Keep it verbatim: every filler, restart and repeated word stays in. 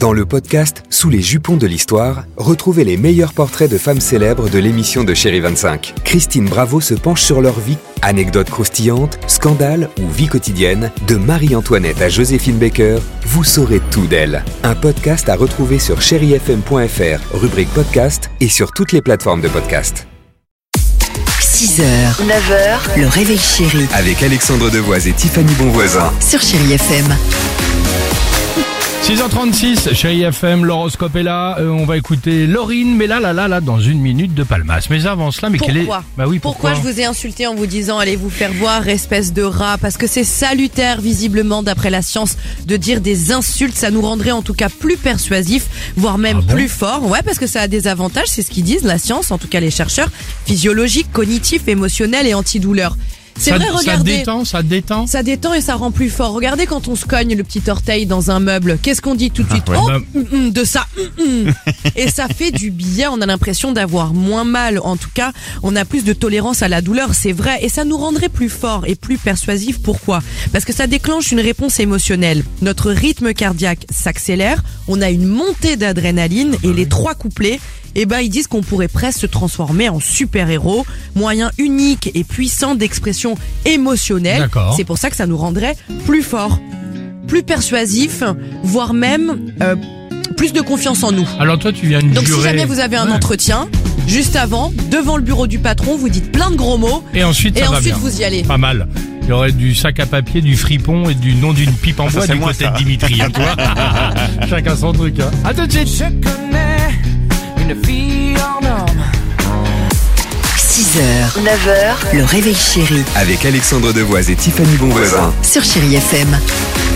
Dans le podcast Sous les jupons de l'histoire, retrouvez les meilleurs portraits de femmes célèbres de l'émission de Chérie vingt-cinq. Christine Bravo se penche sur leur vie, anecdotes croustillantes, scandales ou vie quotidienne. De Marie-Antoinette à Joséphine Baker, vous saurez tout d'elle. Un podcast à retrouver sur chéri f m point f r, rubrique podcast et sur toutes les plateformes de podcast. six heures, neuf heures, le réveil chéri. Avec Alexandre Devoise et Tiffany Bonvoisin. Sur Chéri F M. six heures trente-six, Chéri F M, l'horoscope est là, euh, on va écouter Laurine, mais là, là, là, là, dans une minute de Palmas. Mais avant cela, mais pourquoi quelle est... Bah oui, pourquoi, pourquoi je vous ai insulté en vous disant allez vous faire voir, espèce de rat? Parce que c'est salutaire, visiblement, d'après la science, de dire des insultes. Ça nous rendrait en tout cas plus persuasifs, voire même Ah bon plus forts. Ouais, parce que ça a des avantages, c'est ce qu'ils disent, la science, en tout cas les chercheurs, physiologiques, cognitifs, émotionnels et antidouleurs. C'est ça, vrai, regardez. Ça détend, ça détend. Ça détend et ça rend plus fort. Regardez quand on se cogne le petit orteil dans un meuble. Qu'est-ce qu'on dit tout de suite? Ah ouais, Oh, bah... mm, mm, de ça. Mm, mm. Et ça fait du bien. On a l'impression d'avoir moins mal. En tout cas, on a plus de tolérance à la douleur. C'est vrai. Et ça nous rendrait plus forts et plus persuasifs. Pourquoi? Parce que ça déclenche une réponse émotionnelle. Notre rythme cardiaque s'accélère. On a une montée d'adrénaline et les trois couplets, eh ben, ils disent qu'on pourrait presque se transformer en super-héros, moyen unique et puissant d'expression émotionnelle. D'accord. C'est pour ça que ça nous rendrait plus forts, plus persuasifs, voire même euh, plus de confiance en nous. Alors toi, tu viens de Donc jurer... si jamais vous avez un Ouais. entretien, juste avant, devant le bureau du patron, vous dites plein de gros mots Et ensuite, et ça va ensuite bien. vous y allez. Pas mal. Il y aurait du sac à papier, du fripon et du nom d'une pipe en bois du côté de Dimitri. Hein, toi. Chacun son truc. Hein. À tout de suite. Je connais une fille en homme. six heures, neuf heures, le réveil chéri. Avec Alexandre Devoise et Tiffany Bonvoisin. Sur Chéri F M.